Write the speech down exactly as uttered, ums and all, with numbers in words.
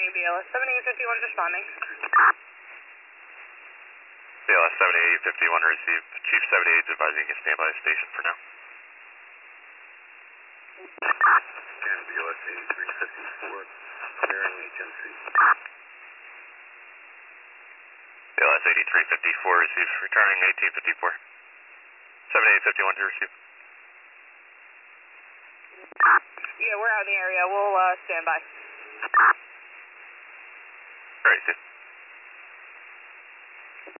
B L S seventy-eight fifty-one responding. B L S seventy-eight fifty-one received. Chief seventy-eight is advising you standby station for now. And B L S eighty-three fifty-four, clearing H M C. B L S eighty-three fifty-four receives, returning eighteen fifty-four. seventy-eight fifty-one to receive. Yeah, we're out in the area. We'll uh, stand by. Great, see.